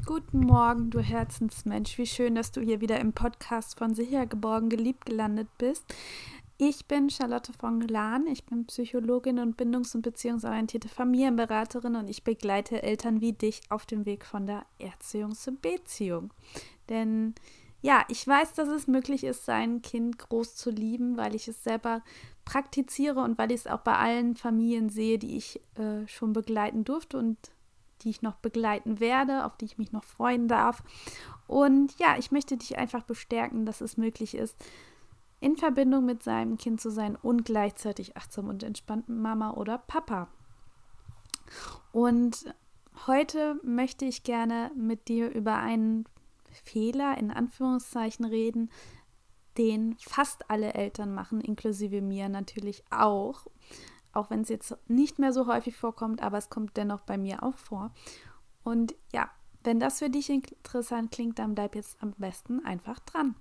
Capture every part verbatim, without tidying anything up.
Guten Morgen, du Herzensmensch. Wie schön, dass du hier wieder im Podcast von Sicher geborgen, geliebt gelandet bist. Ich bin Charlotte von Glan. Ich bin Psychologin und bindungs- und beziehungsorientierte Familienberaterin und ich begleite Eltern wie dich auf dem Weg von der Erziehung zur Beziehung. Denn ja, ich weiß, dass es möglich ist, sein Kind groß zu lieben, weil ich es selber praktiziere und weil ich es auch bei allen Familien sehe, die ich äh, schon begleiten durfte und die ich noch begleiten werde, auf die ich mich noch freuen darf. Und ja, ich möchte dich einfach bestärken, dass es möglich ist, in Verbindung mit seinem Kind zu sein und gleichzeitig achtsam und entspannt Mama oder Papa. Und heute möchte ich gerne mit dir über einen Fehler, in Anführungszeichen, reden, den fast alle Eltern machen, inklusive mir natürlich auch. Auch wenn es jetzt nicht mehr so häufig vorkommt, aber es kommt dennoch bei mir auch vor. Und ja, wenn das für dich interessant klingt, dann bleib jetzt am besten einfach dran.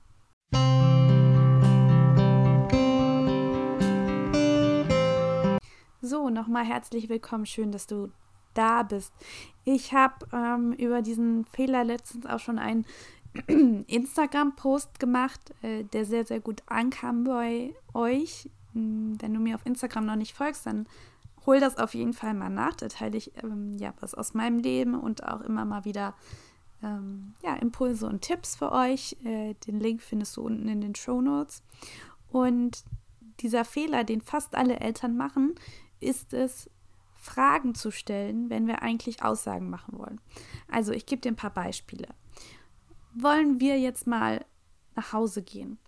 So, nochmal herzlich willkommen. Schön, dass du da bist. Ich habe ähm, über diesen Fehler letztens auch schon einen Instagram-Post gemacht, äh, der sehr, sehr gut ankam bei euch. Wenn du mir auf Instagram noch nicht folgst, dann hol das auf jeden Fall mal nach. Da teile ich ähm, ja, was aus meinem Leben und auch immer mal wieder ähm, ja, Impulse und Tipps für euch. Äh, den Link findest du unten in den Shownotes. Und dieser Fehler, den fast alle Eltern machen, ist es, Fragen zu stellen, wenn wir eigentlich Aussagen machen wollen. Also ich gebe dir ein paar Beispiele. Wollen wir jetzt mal nach Hause gehen?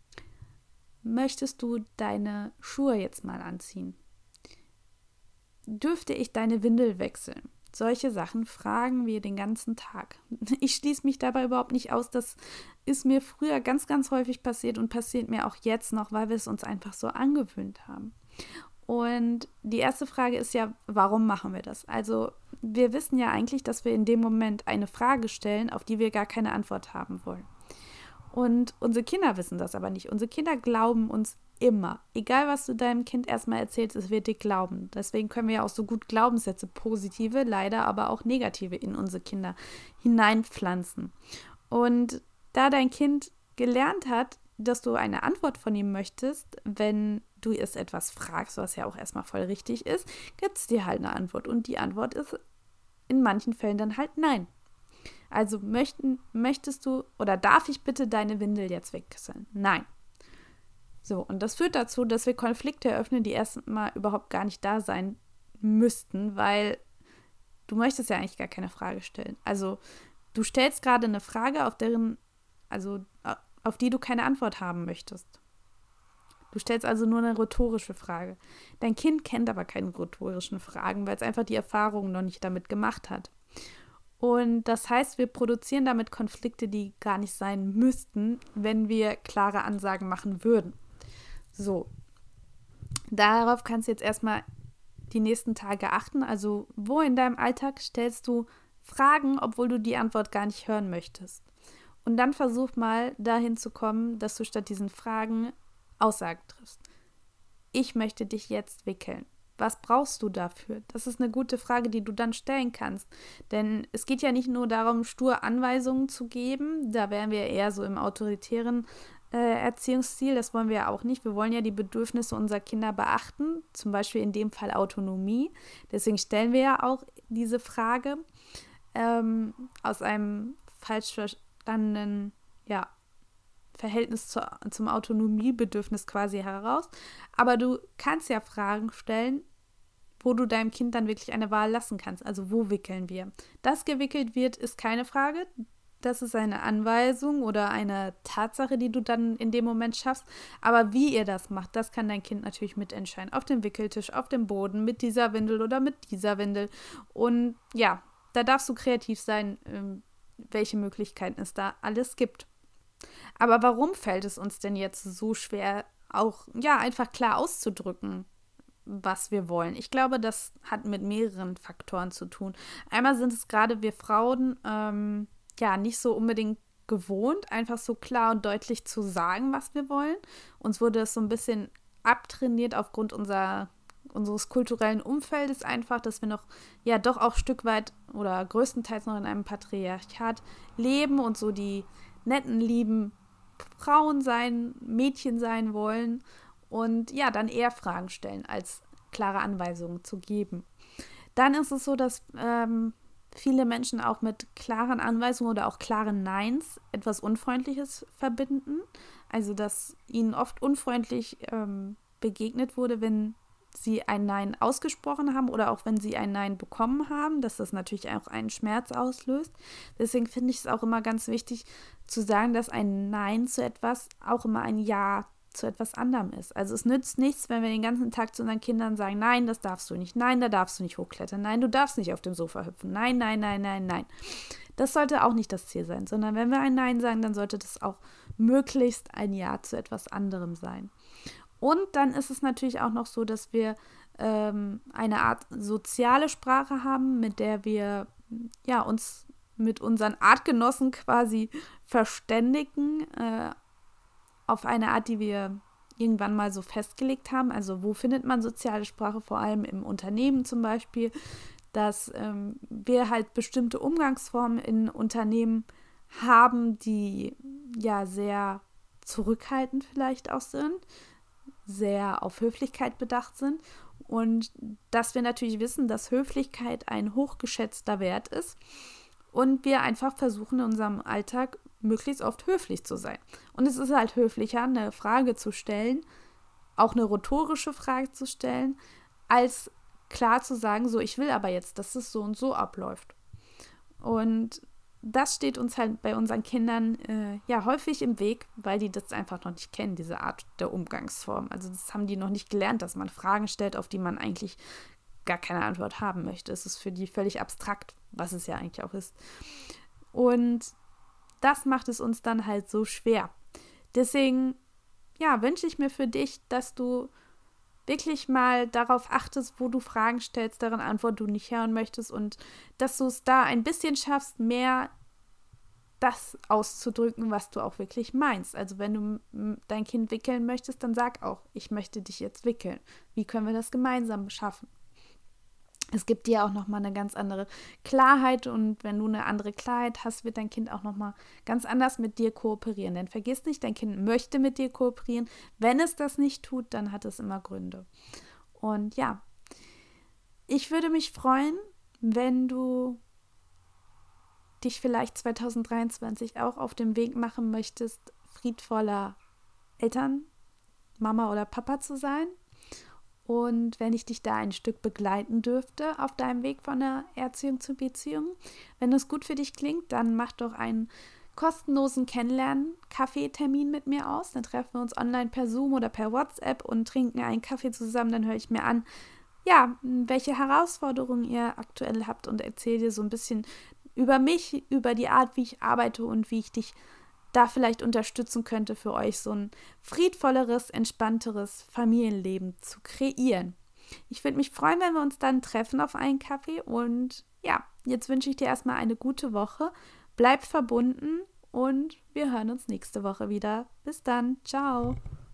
Möchtest du deine Schuhe jetzt mal anziehen? Dürfte ich deine Windel wechseln? Solche Sachen fragen wir den ganzen Tag. Ich schließe mich dabei überhaupt nicht aus. Das ist mir früher ganz, ganz häufig passiert und passiert mir auch jetzt noch, weil wir es uns einfach so angewöhnt haben. Und die erste Frage ist ja, warum machen wir das? Also wir wissen ja eigentlich, dass wir in dem Moment eine Frage stellen, auf die wir gar keine Antwort haben wollen. Und unsere Kinder wissen das aber nicht. Unsere Kinder glauben uns immer. Egal, was du deinem Kind erstmal erzählst, es wird dir glauben. Deswegen können wir ja auch so gut Glaubenssätze, positive, leider aber auch negative, in unsere Kinder hineinpflanzen. Und da dein Kind gelernt hat, dass du eine Antwort von ihm möchtest, wenn du es etwas fragst, was ja auch erstmal voll richtig ist, gibt es dir halt eine Antwort. Und die Antwort ist in manchen Fällen dann halt nein. Also möchten, möchtest du oder darf ich bitte deine Windel jetzt wechseln? Nein. So, und das führt dazu, dass wir Konflikte eröffnen, die erstmal überhaupt gar nicht da sein müssten, weil du möchtest ja eigentlich gar keine Frage stellen. Also du stellst gerade eine Frage, auf deren, also auf die du keine Antwort haben möchtest. Du stellst also nur eine rhetorische Frage. Dein Kind kennt aber keine rhetorischen Fragen, weil es einfach die Erfahrung noch nicht damit gemacht hat. Und das heißt, wir produzieren damit Konflikte, die gar nicht sein müssten, wenn wir klare Ansagen machen würden. So, darauf kannst du jetzt erstmal die nächsten Tage achten. Also, wo in deinem Alltag stellst du Fragen, obwohl du die Antwort gar nicht hören möchtest? Und dann versuch mal dahin zu kommen, dass du statt diesen Fragen Aussagen triffst. Ich möchte dich jetzt wickeln. Was brauchst du dafür? Das ist eine gute Frage, die du dann stellen kannst. Denn es geht ja nicht nur darum, stur Anweisungen zu geben. Da wären wir eher so im autoritären äh, Erziehungsstil. Das wollen wir ja auch nicht. Wir wollen ja die Bedürfnisse unserer Kinder beachten. Zum Beispiel in dem Fall Autonomie. Deswegen stellen wir ja auch diese Frage ähm, aus einem falsch verstandenen, ja, Verhältnis zu, zum Autonomiebedürfnis quasi heraus. Aber du kannst ja Fragen stellen, wo du deinem Kind dann wirklich eine Wahl lassen kannst. Also wo wickeln wir? Dass gewickelt wird, ist keine Frage. Das ist eine Anweisung oder eine Tatsache, die du dann in dem Moment schaffst. Aber wie ihr das macht, das kann dein Kind natürlich mitentscheiden. Auf dem Wickeltisch, auf dem Boden, mit dieser Windel oder mit dieser Windel. Und ja, da darfst du kreativ sein, welche Möglichkeiten es da alles gibt. Aber warum fällt es uns denn jetzt so schwer, auch ja einfach klar auszudrücken, was wir wollen? Ich glaube, das hat mit mehreren Faktoren zu tun. Einmal sind es gerade wir Frauen ähm, ja nicht so unbedingt gewohnt, einfach so klar und deutlich zu sagen, was wir wollen. Uns wurde das so ein bisschen abtrainiert aufgrund unserer unseres kulturellen Umfeldes einfach, dass wir noch, ja, doch auch ein Stück weit oder größtenteils noch in einem Patriarchat leben und so die netten, lieben Frauen sein, Mädchen sein wollen und ja, dann eher Fragen stellen, als klare Anweisungen zu geben. Dann ist es so, dass ähm, viele Menschen auch mit klaren Anweisungen oder auch klaren Neins etwas Unfreundliches verbinden. Also, dass ihnen oft unfreundlich ähm, begegnet wurde, wenn sie ein Nein ausgesprochen haben oder auch wenn sie ein Nein bekommen haben, dass das natürlich auch einen Schmerz auslöst. Deswegen finde ich es auch immer ganz wichtig zu sagen, dass ein Nein zu etwas auch immer ein Ja zu etwas anderem ist. Also es nützt nichts, wenn wir den ganzen Tag zu unseren Kindern sagen, nein, das darfst du nicht, nein, da darfst du nicht hochklettern, nein, du darfst nicht auf dem Sofa hüpfen, nein, nein, nein, nein, nein. Das sollte auch nicht das Ziel sein, sondern wenn wir ein Nein sagen, dann sollte das auch möglichst ein Ja zu etwas anderem sein. Und dann ist es natürlich auch noch so, dass wir ähm, eine Art soziale Sprache haben, mit der wir ja, uns mit unseren Artgenossen quasi verständigen, äh, auf eine Art, die wir irgendwann mal so festgelegt haben. Also wo findet man soziale Sprache? Vor allem im Unternehmen zum Beispiel, dass ähm, wir halt bestimmte Umgangsformen in Unternehmen haben, die ja sehr zurückhaltend vielleicht auch sind, sehr auf Höflichkeit bedacht sind und dass wir natürlich wissen, dass Höflichkeit ein hochgeschätzter Wert ist und wir einfach versuchen in unserem Alltag möglichst oft höflich zu sein. Und es ist halt höflicher, eine Frage zu stellen, auch eine rhetorische Frage zu stellen, als klar zu sagen, so, ich will aber jetzt, dass es so und so abläuft. Und das steht uns halt bei unseren Kindern äh, ja häufig im Weg, weil die das einfach noch nicht kennen, diese Art der Umgangsform. Also das haben die noch nicht gelernt, dass man Fragen stellt, auf die man eigentlich gar keine Antwort haben möchte. Es ist für die völlig abstrakt, was es ja eigentlich auch ist. Und das macht es uns dann halt so schwer. Deswegen, ja, wünsche ich mir für dich, dass du wirklich mal darauf achtest, wo du Fragen stellst, deren Antwort du nicht hören möchtest und dass du es da ein bisschen schaffst, mehr das auszudrücken, was du auch wirklich meinst. Also wenn du dein Kind wickeln möchtest, dann sag auch, ich möchte dich jetzt wickeln. Wie können wir das gemeinsam schaffen? Es gibt dir auch nochmal eine ganz andere Klarheit und wenn du eine andere Klarheit hast, wird dein Kind auch nochmal ganz anders mit dir kooperieren. Denn vergiss nicht, dein Kind möchte mit dir kooperieren. Wenn es das nicht tut, dann hat es immer Gründe. Und ja, ich würde mich freuen, wenn du dich vielleicht zwanzig dreiundzwanzig auch auf den Weg machen möchtest, friedvoller Eltern, Mama oder Papa zu sein. Und wenn ich dich da ein Stück begleiten dürfte auf deinem Weg von der Erziehung zur Beziehung, wenn es gut für dich klingt, dann mach doch einen kostenlosen Kennenlernen-Kaffeetermin mit mir aus. Dann treffen wir uns online per Zoom oder per WhatsApp und trinken einen Kaffee zusammen. Dann höre ich mir an, ja, welche Herausforderungen ihr aktuell habt und erzähle dir so ein bisschen über mich, über die Art, wie ich arbeite und wie ich dich da vielleicht unterstützen könnte, für euch so ein friedvolleres, entspannteres Familienleben zu kreieren. Ich würde mich freuen, wenn wir uns dann treffen auf einen Kaffee und ja, jetzt wünsche ich dir erstmal eine gute Woche. Bleib verbunden und wir hören uns nächste Woche wieder. Bis dann. Ciao.